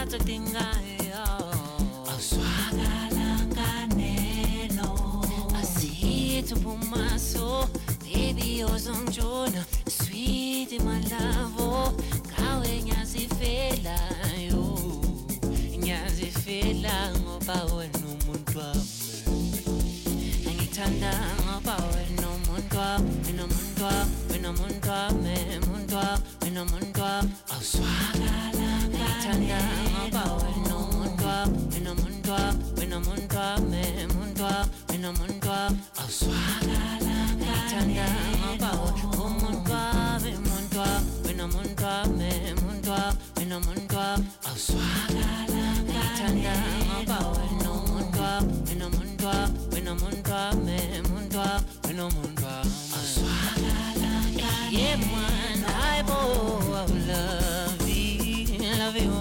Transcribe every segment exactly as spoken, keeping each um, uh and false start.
tingayo awuswakala nganeno asithi ubumaso baby ozongijona sweet malavo ngawe ngiyazifelayo ngiyazifela ngoba wena umuntu wami ngithanda ngoba wena umuntu wami wena umuntu wami wena umuntu wami umuntu wami wena umuntu wami awuswakala ngithanda ngoba wena umuntu wami wena umuntu wami wena umuntu wami umuntu wami wena umuntu wami awuswakala ngithanda ngoba wena umuntu wami umuntu wami wena umuntu wami umuntu wami wena umuntu wami awuswakala ngithanda ngoba wena umuntu wami wena umuntu wami wena umuntu wami umuntu wami wena umuntu wami awuswakala yeah man I love you love you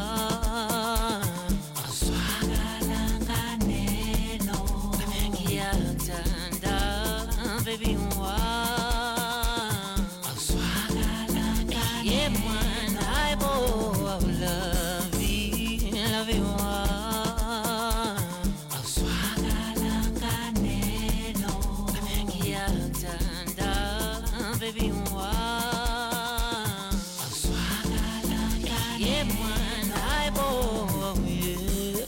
awuswakala nganeno ngiyangithanda baby awuswakala yeah man I love you love you awuswakala nganeno ngiyangithanda baby yeah, man, I bought yeah.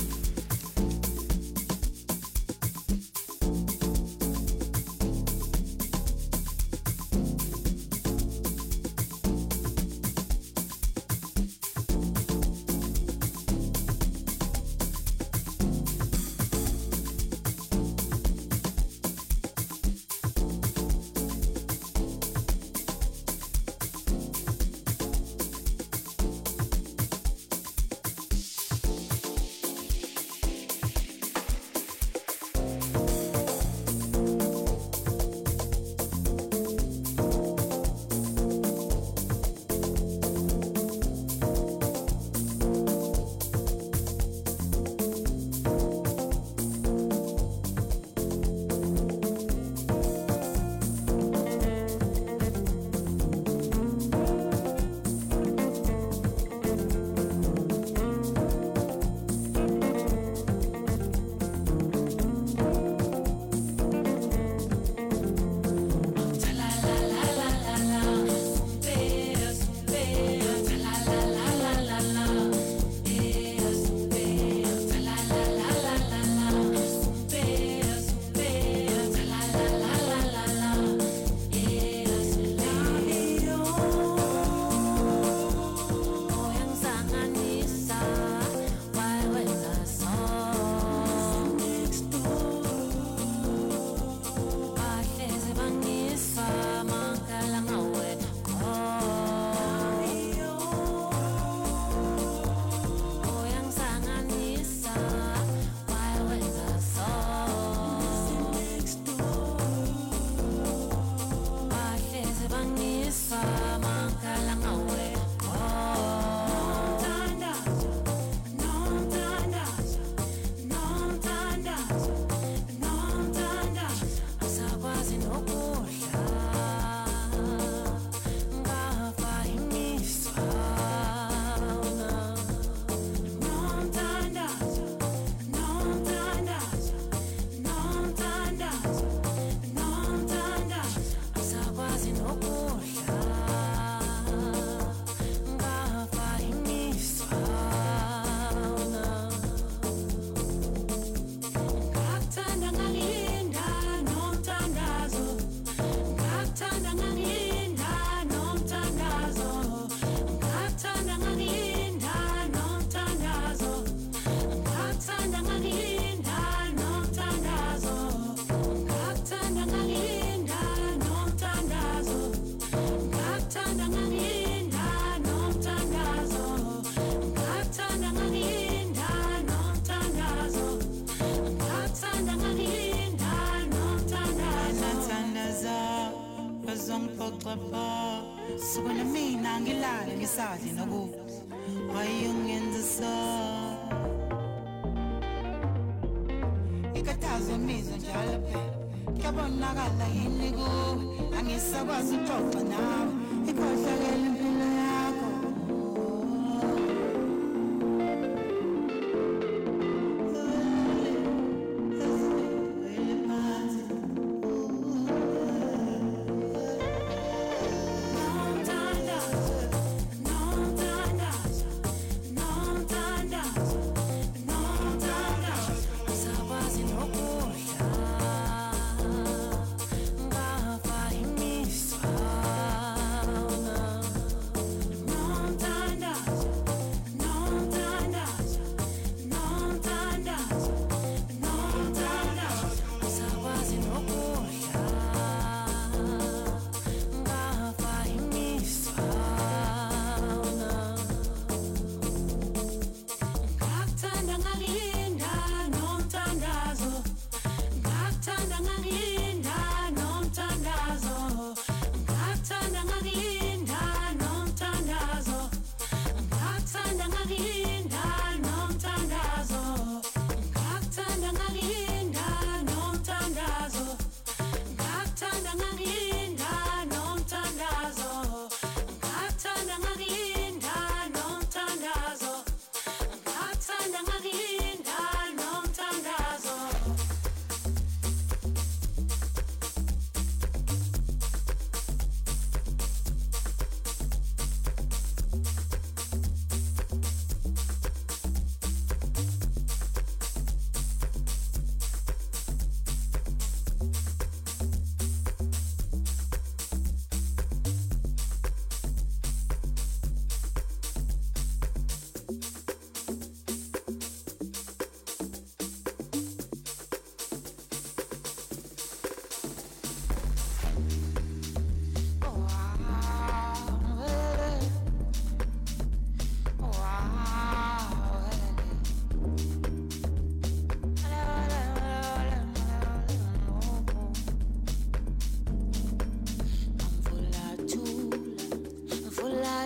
Ikatazo mizo njalo phela kuyabonakala yini ku angisakwazi ukuxoxa nawe ikhohlakele impilo yakho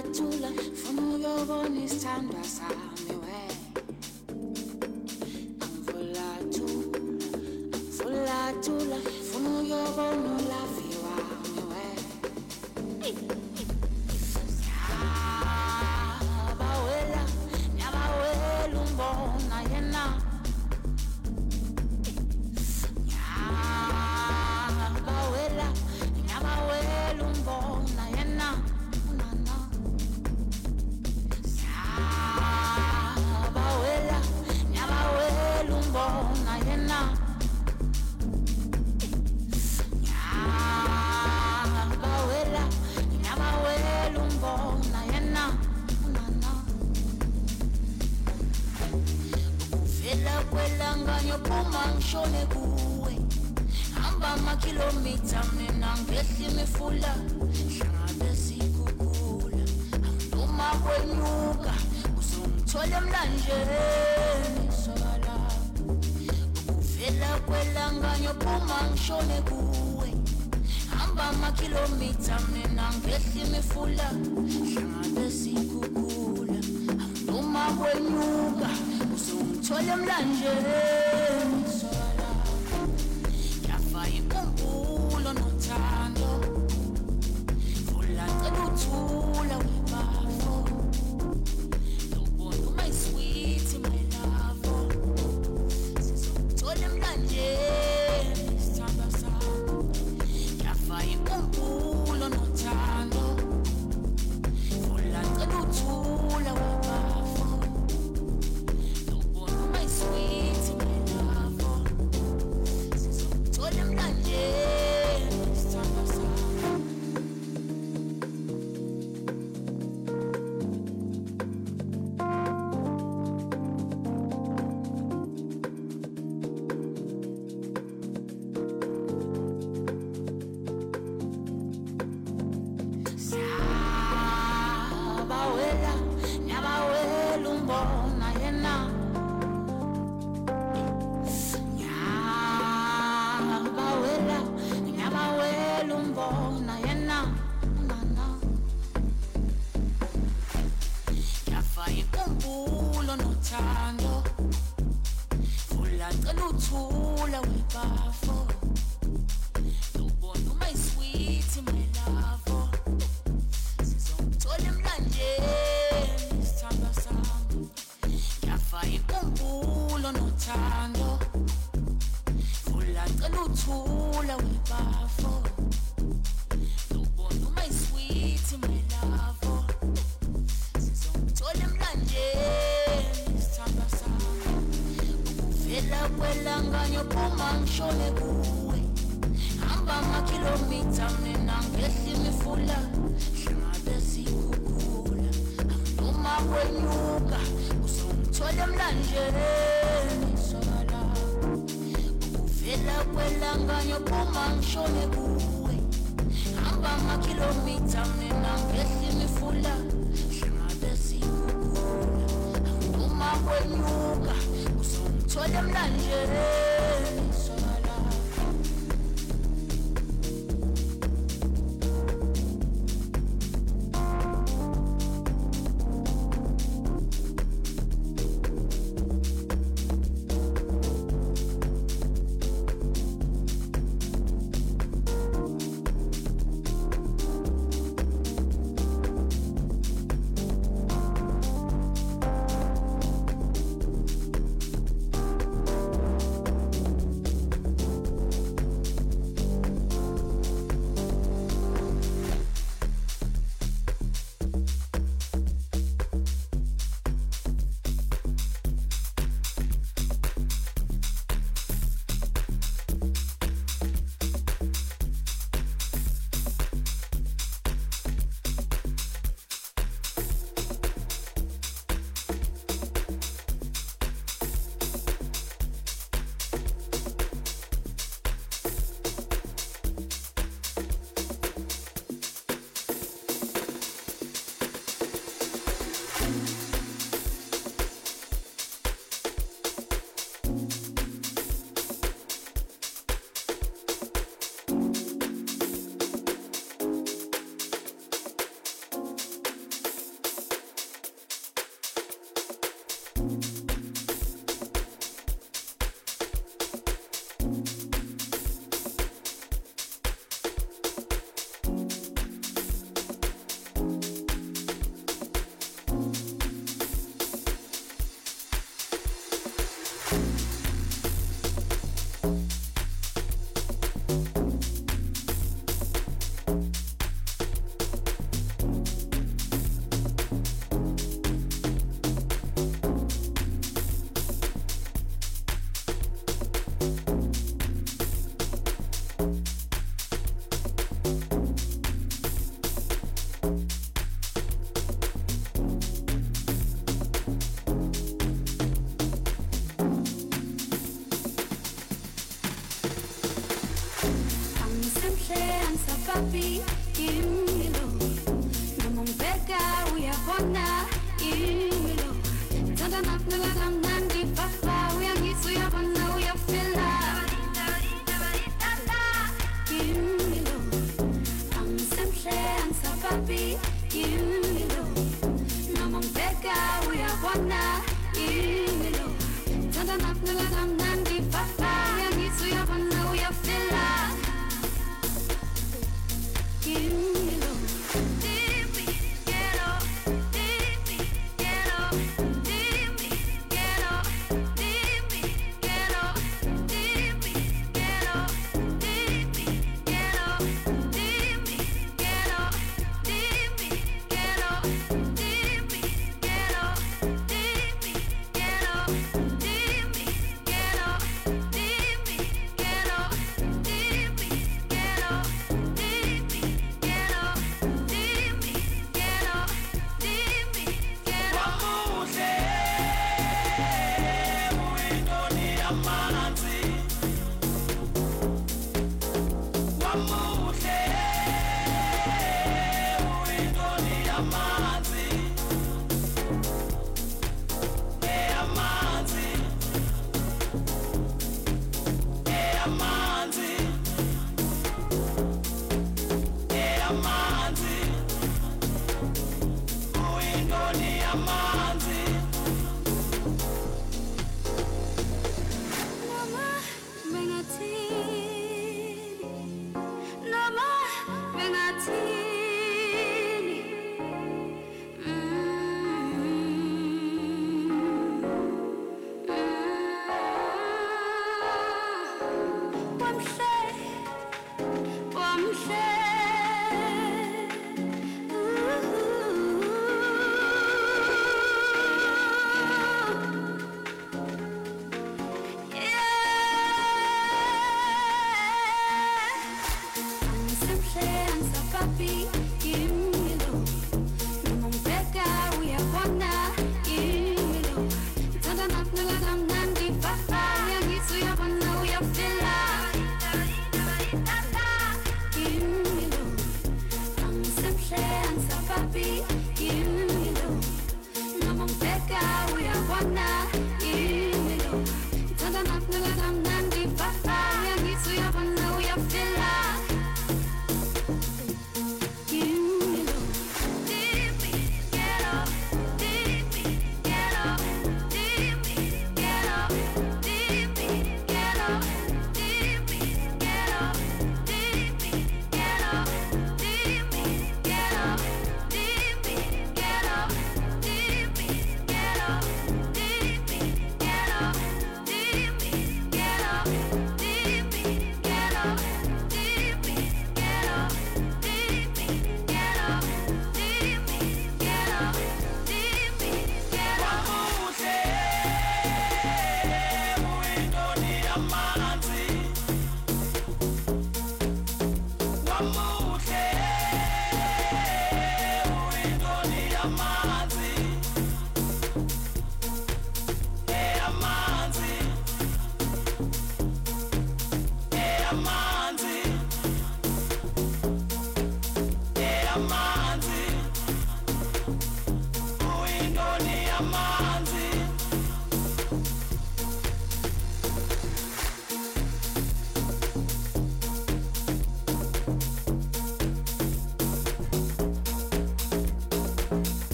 thula funa uyobona isithandwa sami we angivula thula angivula thula funa uyobona ulavi wami we yabawela yabawela umbona yena yabawela yabawela umbona yena yabawela yabawela umbona yena yabawela yabawela umbona yena uvela kwelanga nyophuma ngishone kuwe hamba amakhilomitha mina ngehla imifula hlangabezikhukhula noma kwenyuka uzongithola emlanjeni sobala uvela kwelanga nyophuma ngishone kuwe hamba amakhilomitha mina ngehla imifula hlangabezikhukhula noma kwenyuka uzongithola emlanjeni sobala yafa inkumbulo nothando vula cela uthula webafo lobona my sweet my love sizongithola emlanjeni isithandwa sami yafa inkumbulo nothando vula cela uthula webafo lobona my sweet my love sizongithola emlanjeni isithandwa sami yabawela yabawela umbona yena yabawela yabawela umbona yena yafa inkumbulo nothando vula cela uthula webafo lobona my sweet my love sizongithola emlanjeni isithandwa sami yafa inkumbulo nothando vula cela uthula webafo lobona my sweet my love sizongithola emlanjeni isithandwa sami uvela kwelanga nyophuma ngishone kuwe hamba amakhilomitha mina ngehla imifula hlangabezikhukhula noma kwenyuka uzongithola emlanjeni sobala uvela kwelanga nyophuma ngishone kuwe hamba amakhilomitha mina ngehla imifula hlangabezikhukhula noma kwenyuka uzongithola emlanjeni sobala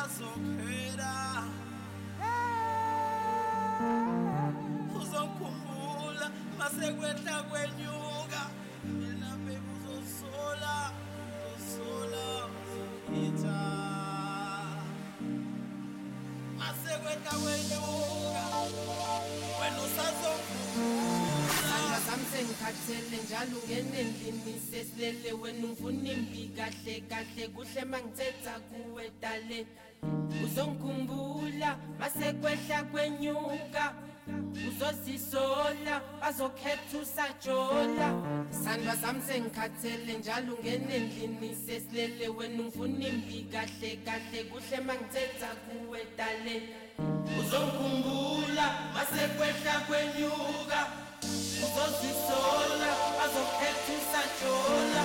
azokhwela uzokhumbula masekwehla kwenyuka yena baby uzosola uzosola uzohitha masekwehla kwenyuka wena usazokhumbula Ngikhathele njalo ungene endlini sesilele wena ungifuna imbi kahle kahle kuhle mangithetha kuwe dale uzongikhumbula masekwehla kwenyuka uzozisola bazokhetha usajola sandwa sami sengikhathele njalo ungene endlini sesilele wena ungifuna imbi kahle kahle kuhle mangithetha kuwe dale uzongikhumbula masekwehla kwenyuka uzozisola bazokhetha usajola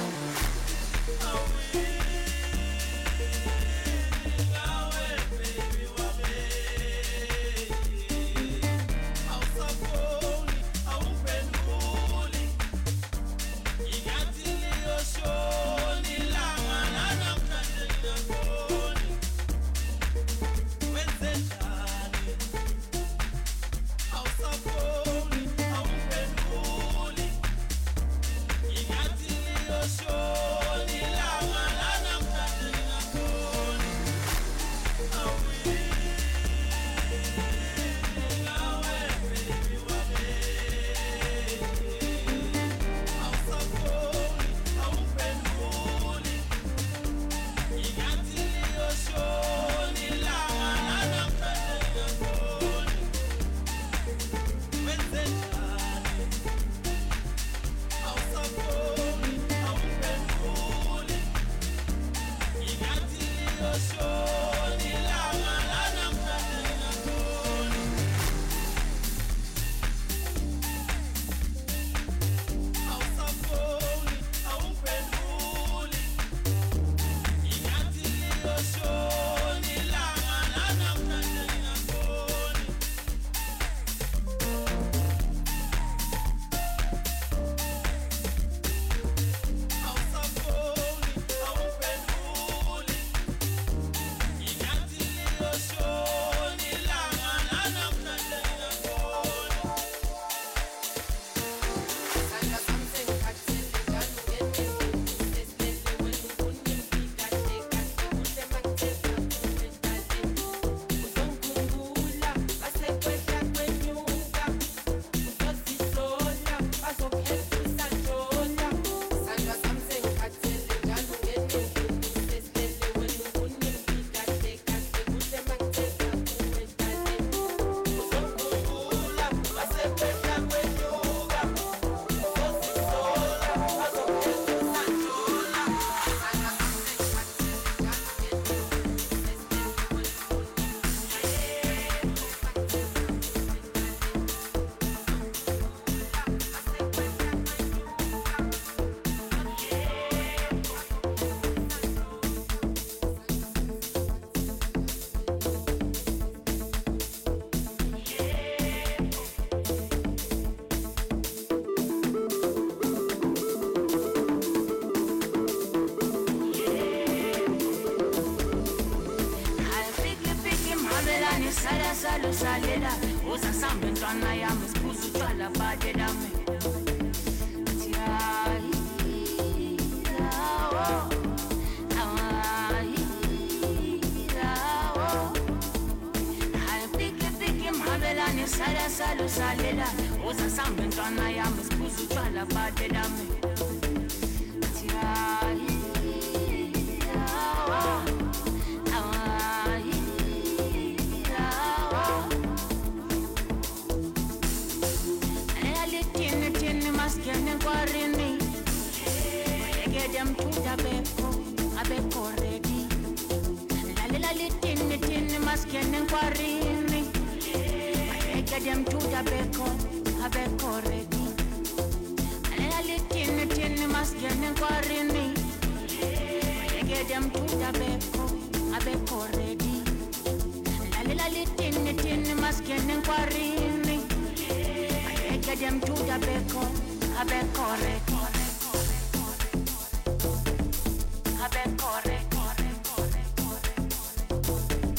Corre, corre, corre, corre, corre.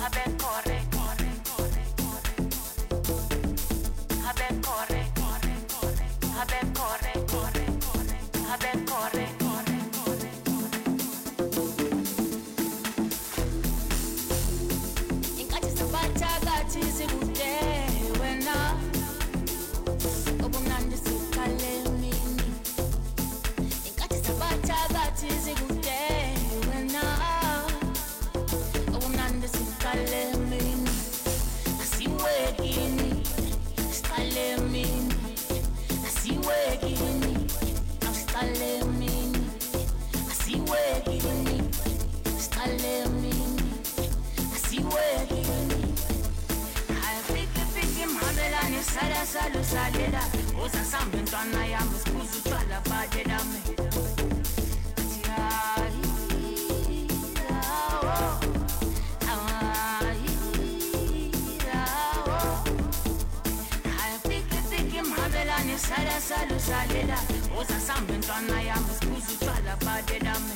Habe corre, corre, corre, corre. Habe corre, corre, corre. Habe corre, corre, corre. Habe corre, corre, corre. Inkathi sabathakathi sikude wena. Obumnandi siqale mini. Inkathi sabathakathi sikude wena. Obumnandi siqale mini. Asiwekini siqale mini. Asiwekini siqale mini. Asiwekini siqale mini. Asiwekini ayifike fike mhabelane sala salo salela uza samba intwana yami sibuza utshwala badela me Sala salo salela uza samba intwana yami sibuza utshwala badela me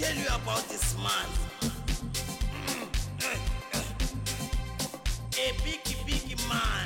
tell you about this man. A big, big man.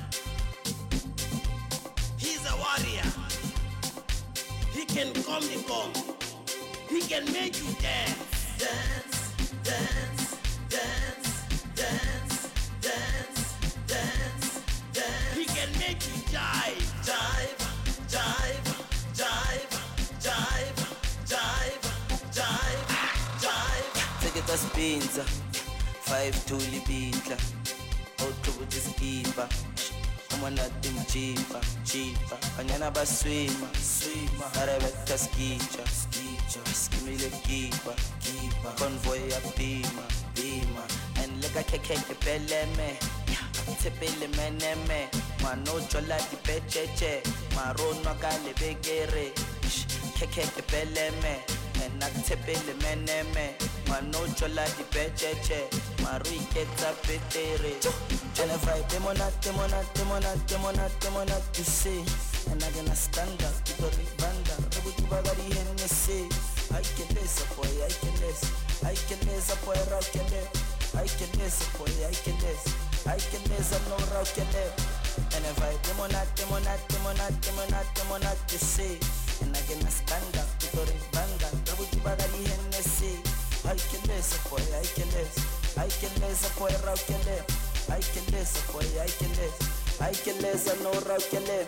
He's a warrior. He can come the gong. He can make you dance. Dance, dance, dance, dance, dance, dance, dance. He can make you jive, jive, jive, jive, jive, jive, jive, jive. Take it as Pinza, five to Libita, outro with this keeper. I'm not them cheaper, cheaper. Kanyana ba swima, swima. Arabetta skicha, skicha. Skimile keeper, keeper. Convoy a bima, bima. And lega keke peleme, tepele meneme. Mano chola di pecheche, marono kale begere. Keke peleme, and not tepele meneme. Mano chola di pecheche, marui keta petere. And if I demonat, demonat, demonat, demonat, demonat, you see, and I'm gonna stand up to the banda, Rabutu Bagari Hennessy. I can listen, boy, I can listen, I can listen, boy, rock and live. I can listen, boy, I can listen, I can listen, no rock and live. And if I demonat, demonat, demonat, demonat, demonat, you see, and I'm gonna stand up to the banda, Rabutu Bagari Hennessy. I can listen, boy, I can listen, I can listen, boy, rock and live. I can listen, boy, I can listen. I can listen, no rock can live.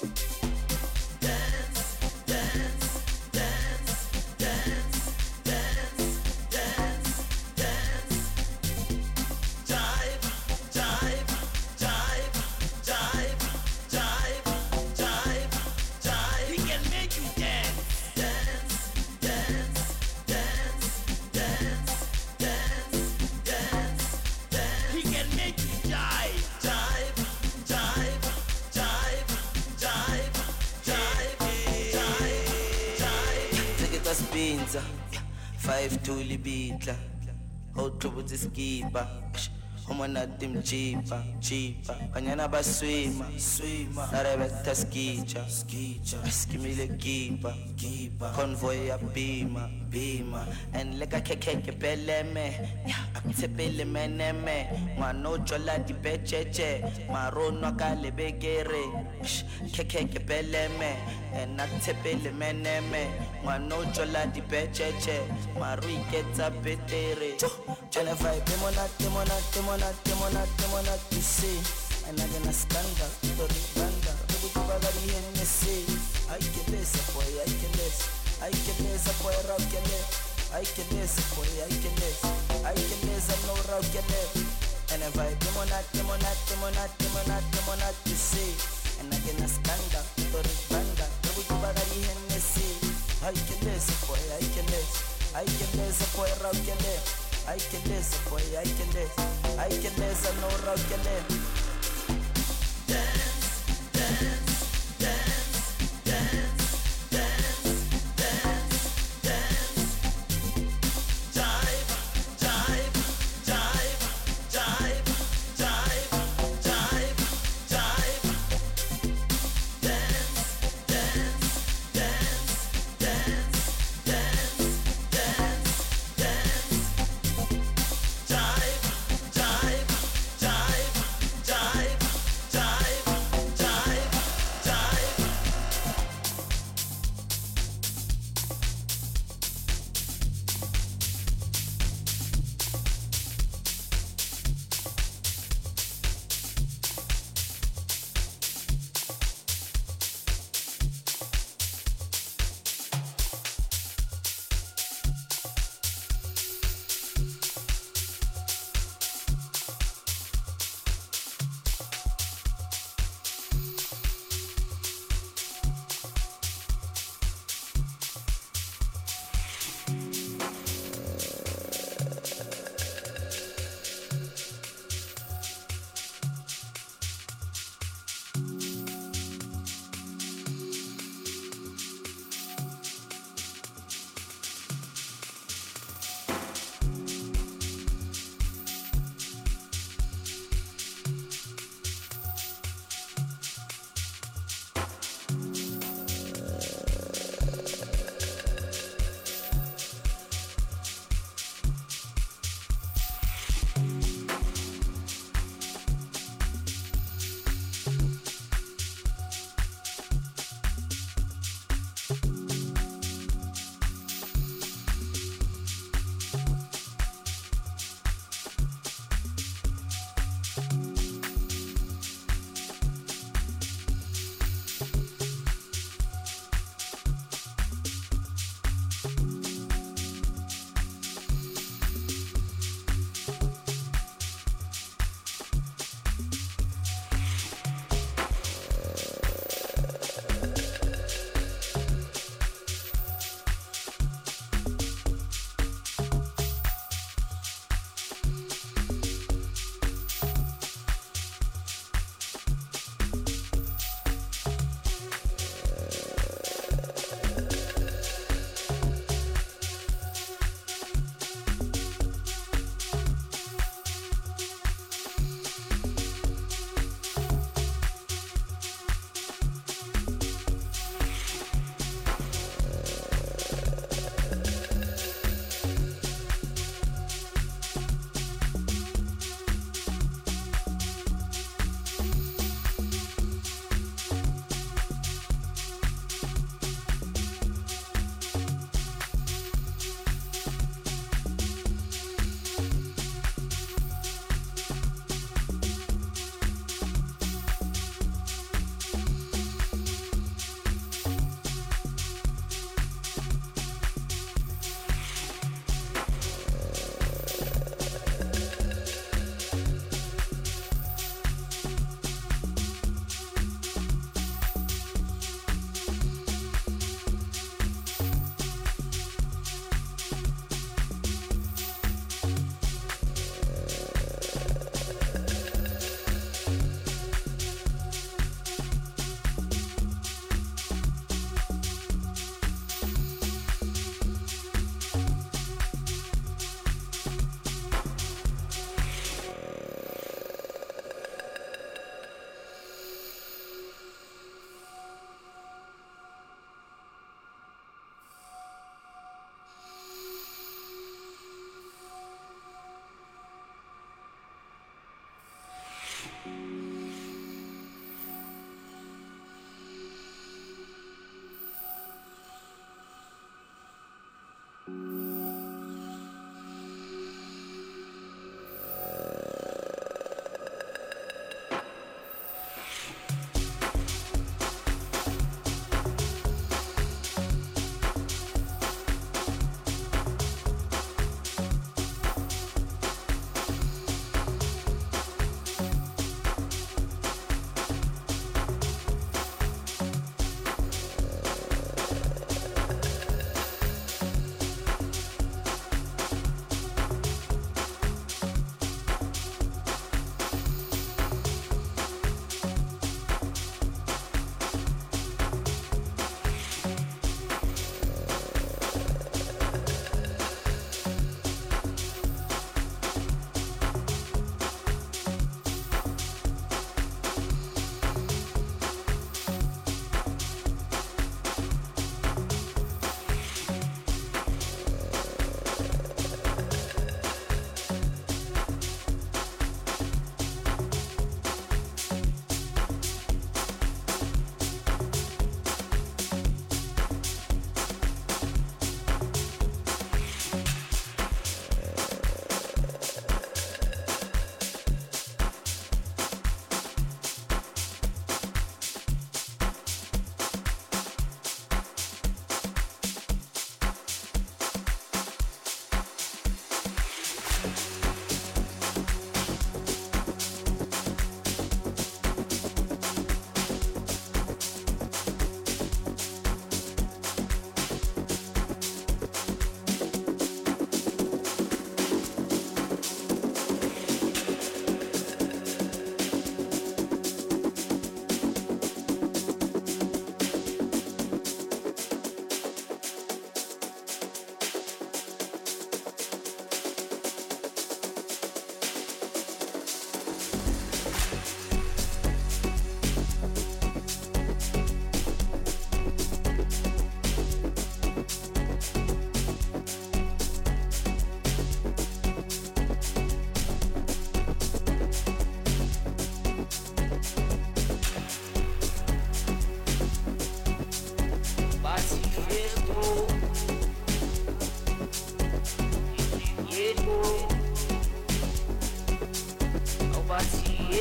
Dance, dance, dance, dance, dance, dance, dance. Jive, jive, jive, jive, jive, jive, jive. He can make you dance. Dance, dance, dance, dance, dance, dance, dance. He can make you jive, jive, jive, jive, jive, jive, jive, jive. Take it as Pinza, five to Libita, outro with this keeper. I'm not them cheaper, cheaper. Kanyana ba swima, swima. Arabetta skicha, skicha. Skimile keeper, keeper. Convoy a bima, bima. And lega keke peleme, tepele meneme. Mano chola di pecheche, marono kale begere. Keke peleme, and not tepele meneme. Mano chola di pecheche, marui keta petere. Jennifer, demonat, demonat, demonat, demonat, demonat, you see. And I'm gonna stand up to the banda. Rabutu Bagari Hennessy. I can listen, boy, I can listen. I can listen, boy, rock and live. I can listen, boy, I can listen. I can listen, no rock and live. And if I demonat, demonat, demonat, demonat, demonat, you see. And I'm gonna stand up to the banda. Rabutu Bagari Hennessy. I can listen, boy, I can listen. I can listen, boy, rock and live. I can listen, boy, I can listen. I can listen, no rock can live. Dance, dance, dance, dance, dance, dance, dance. Jive, jive, jive, jive, jive, jive, jive. Dance, dance, dance, dance, dance, dance, dance. Jive, jive, jive, jive,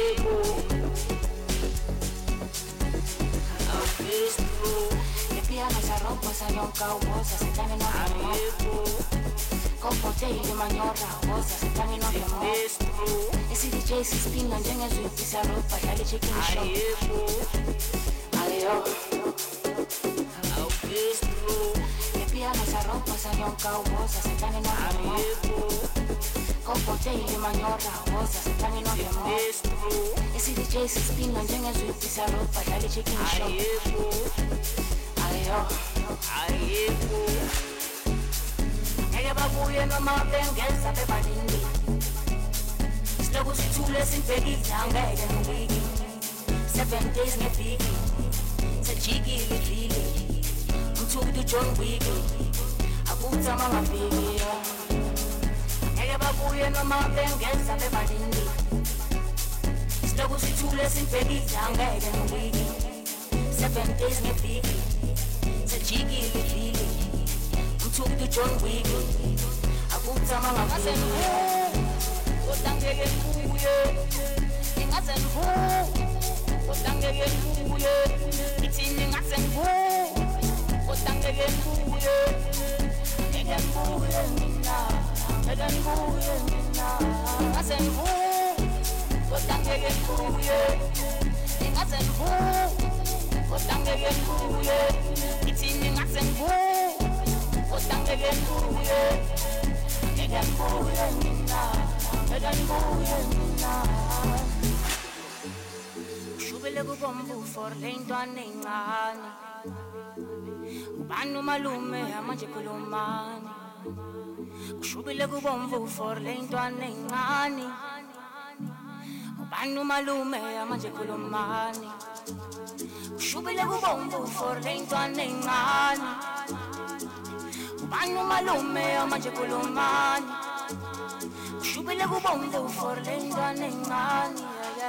Le piano se rompe, se nunca hubo, se están en otro con botella manyorra, voza se están en otro ese D J se spin and jenga su pisa ropa, dale chicken show. Ayo. Le piano se rompe, se nunca hubo, se están en otro con botella manyorra, voza se están en otro ese D J se spin and jenga su pisa ropa, dale chicken show. Ayo. Ella babuye noma bengeza bebadini Slogu sithule simpekile angeke ngibiki Seven days ngeviki Sejikile vili Mthukudu John Wick Akuthama ngaviki Ella babuye noma bengeza bebadini Slogu sithule simpekile angeke ngibiki Seven days ngeviki Sejikile vili Took the John Wick. I put some on my face. What dang again, who ye? In us and who? What dang again, who ye? It's in us and who? What dang again, who ye? Again, who ye? Again, who ye? Us and who? What dang again, who ye? In us and who? What dang again, who ye? It's in us and who? Otang again buye, again buye mina, again buye mina. Shubele kubomvu for lentwane ngani. Ubanu malume amanje kulumani. Shubele kubomvu for lentwane ngani. Ubanu malume amanje kulumani. Shubele kubomvu for lentwane ngani. Banu malume amanje kulumani Ushubile kubomvu for lendwane ngani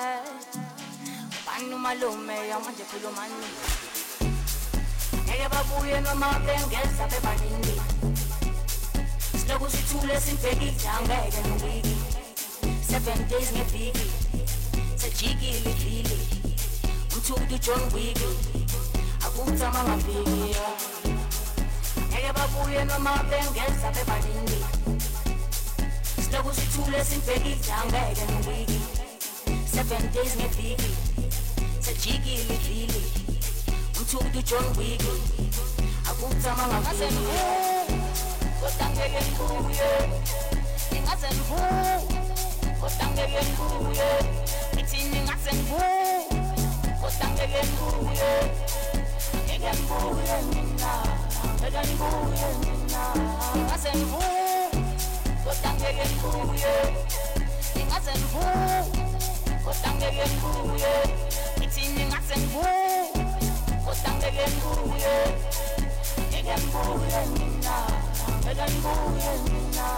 Banu malume amanje kulumani Ella babuye noma bengeza bebadini Slogu sithule simpekile angeke ngibiki Seven days ngeviki Sejikile vili Mthukudu John Wick Akuthama ngaviki Ella babuye noma bengeza bebadini Slogu sithule simpekile angeke ngibiki Seven days ngeviki Sejikile vili Mthukudu John Wick Akuthama ngaviki Kodwa angeke ngibuye Ingaze ngibuye Kodwa angeke ngibuye Ithini ngase ngibuye Kodwa angeke ngibuye Ngeke ngibuye mina Ngeke ngibuye mina Ingaze ngibuye Kodwa angeke ngibuye Ingaze ngibuye Kodwa angeke ngibuye Ithini ngase ngibuye Kodwa angeke ngibuye Ngeke ngibuye mina Ngeke ngibuye mina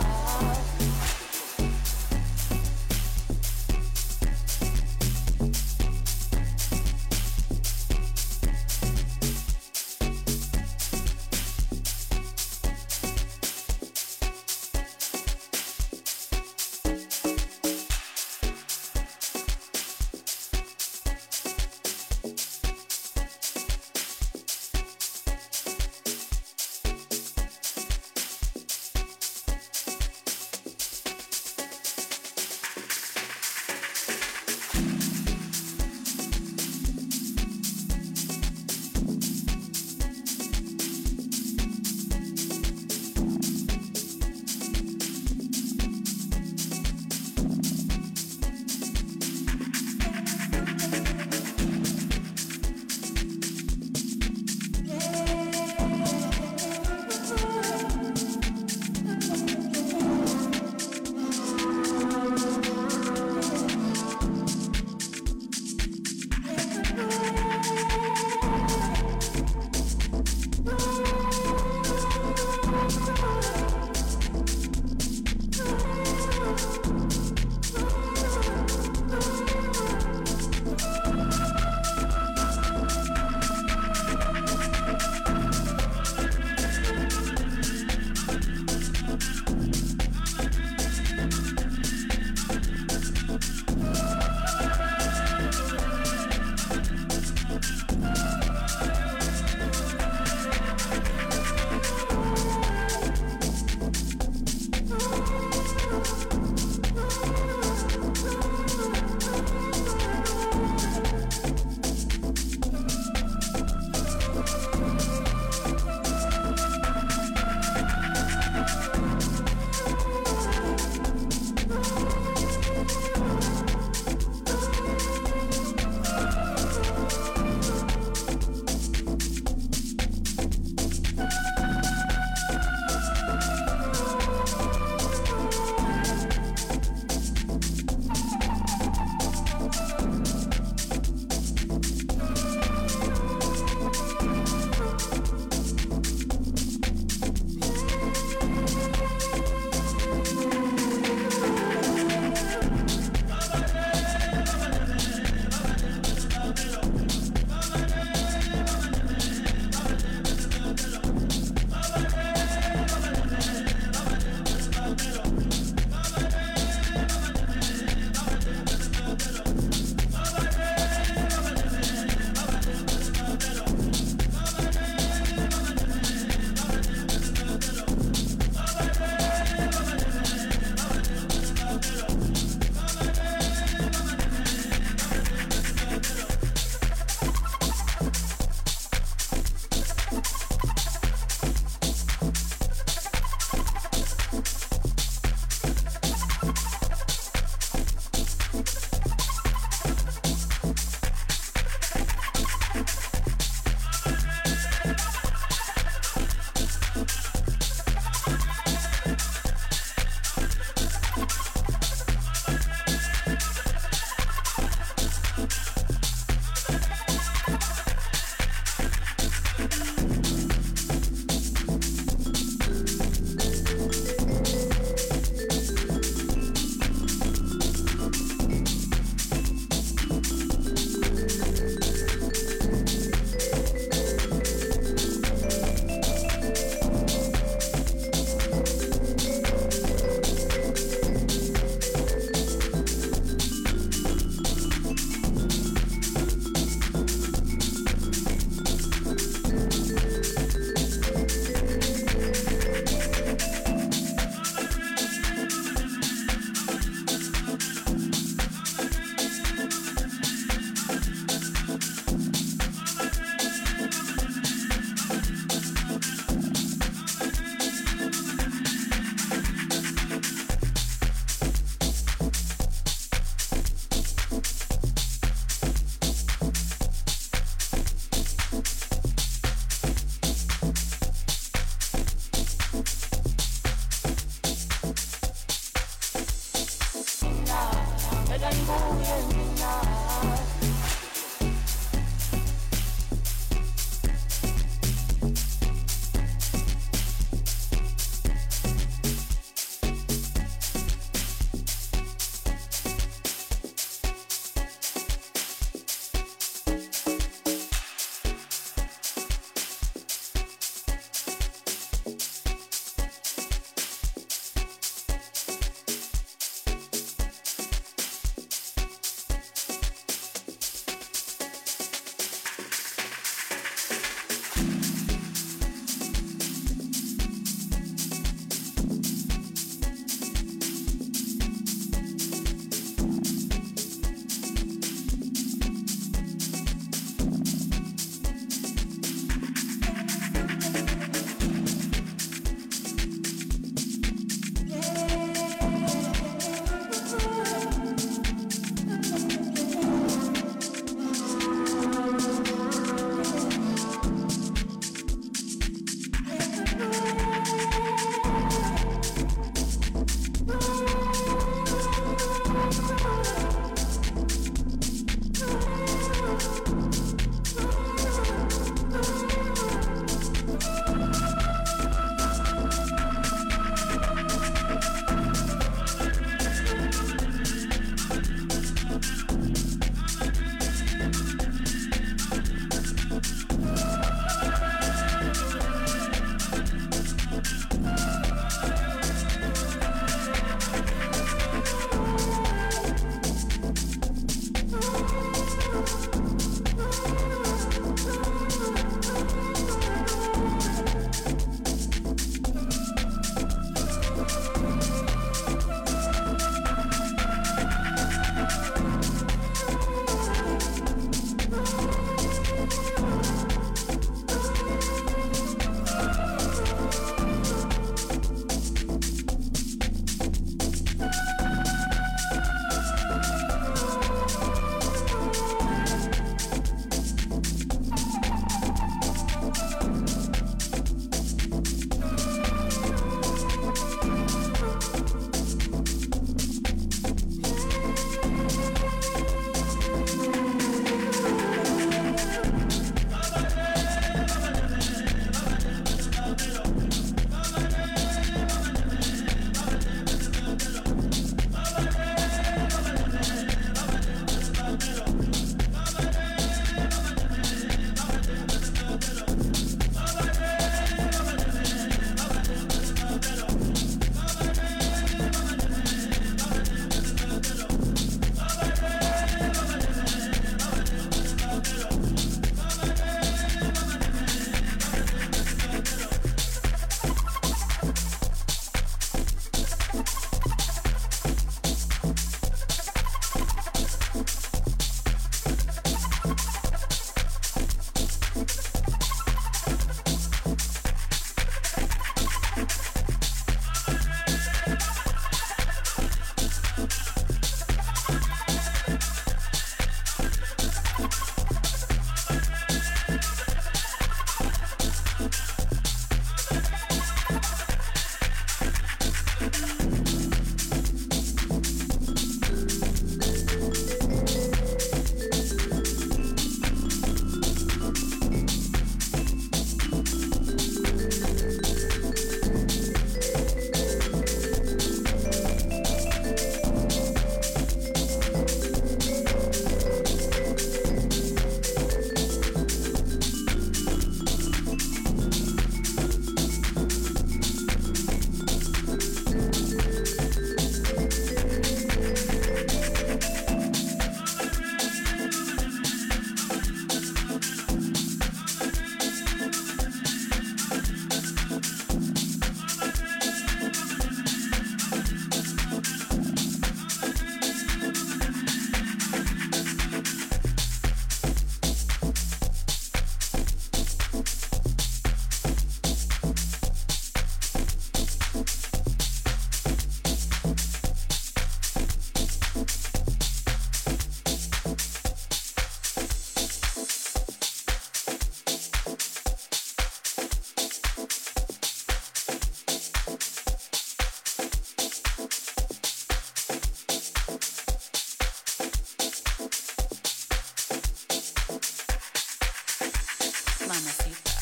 Mamacita.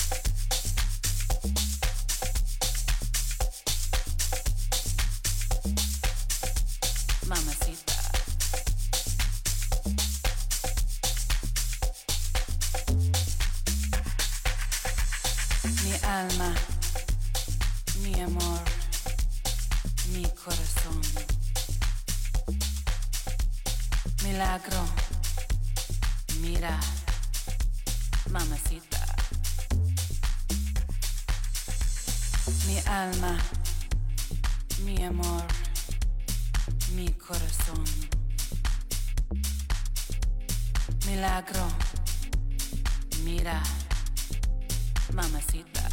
Mamacita. Mi alma, mi amor, mi corazón. Milagro, mira, mamacita. Mi alma, mi amor, mi corazón. Milagro, mira, mamacita.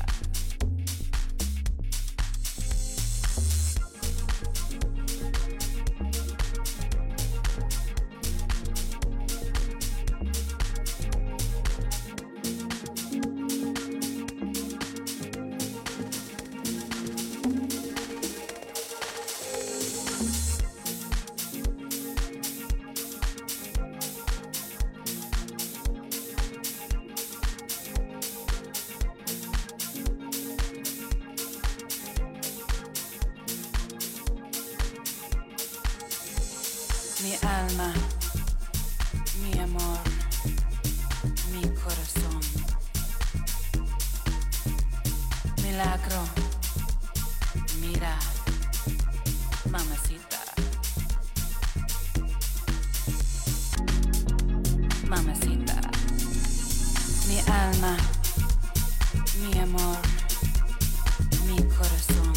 Mi alma, mi amor, mi corazón. Milagro, mira, mamacita. Mamacita. Mi alma, mi amor, mi corazón.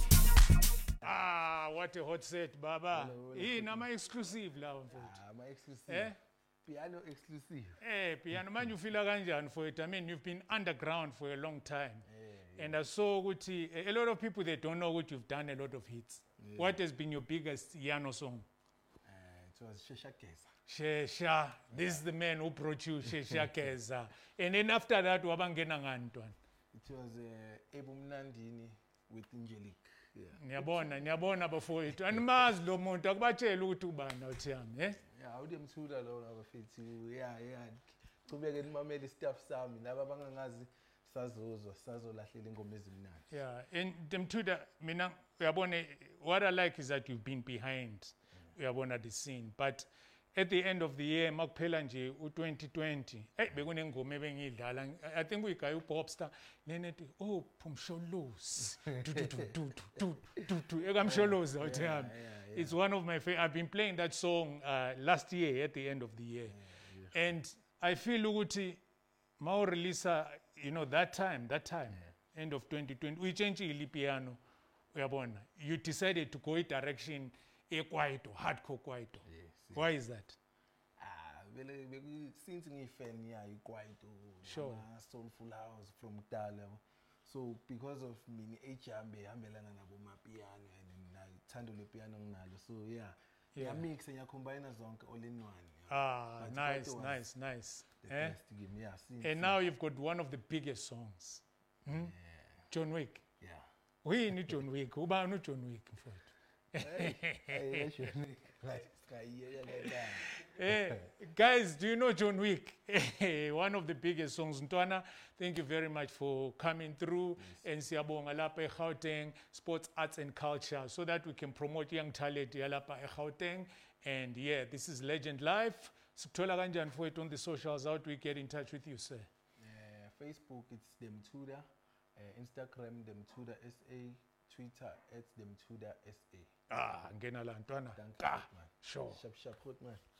Ah, what a hot set, Baba. Hii nama exclusive la mfowethu. Ah, my exclusive. Eh? Piano exclusive. Eh, piano manje ufila kanjani mfowethu? I mean, you've been underground for a long time. And I saw ukuthi a lot of people they don't know what you've done a lot of hits. What has been your biggest Yano song? Uh, it was Shesha Keza. Shesha, this is the man who brought you Shesha Keza. And then after that wabangena ngani ntwana? It was uh, Ebu Mnandini with Angelique. Yeah. Ngiyabona, ngiyabona bafowethu. Animazi lo muntu akubatshela ukuthi ubani uthiyami, eh? Yeah, awudemthula lona bafethu. Yeah, yeah. Qhubeke nimamele stuff sami laba abangangazi sazozwa sazolahlela ingoma ezimnandi. Yeah, and Demtuda, mina uyabona, what I like is that you've been behind uyabona the scene, but at the end of the year makuphela nje u twenty twenty hey bekunengoma ebengidlala I think uyigaya uPopstar nenethi oh Phumsholozi ekamsholozi awuthami. It's one of my favorite. I've been playing that song uh, last year at the end of the year, and I feel ukuthi mau release you know that time that time end of twenty twenty uyitshentshile ipiano uyabona, you decided to go a direction ekwaito hardcore kwaito. Why is that? Ah, vele beku since ngifan ya ikwaito. Sure. Soulful house from Dala. So because of mini ehambe hambelana nabo mapiano and ngithanda le piano nginalo. So yeah. Yeah. Yeah, mix and combine zonke all in one. Ah, But nice, Kwaito was nice, nice. The Eh? best game, yeah. Since And now you've got one of the biggest songs. Hmm? John Wick. yeah. Uyini John Wick? Ubani uJohn Wick mfowethu? Hey, actually, like sky, yeah, yeah, yeah. Eh, guys, do you know John Wick? One of the biggest songs. Ntwana, thank you very much for coming through. And siyabonga lapha eGauteng Sports Arts and Culture so that we can promote young talent yalapha eGauteng. And yeah, this is Legend Life. Sithola kanjani mfowethu on the socials? How do we get in touch with you, sir? Uh, Facebook, it's Demtuda. Uh, Instagram, Demtuda S A. Twitter, it's Demtuda S A. Ah, ngena la ntwana. Thank you, Ah, man. sure. Sharp, sharp, hot, man.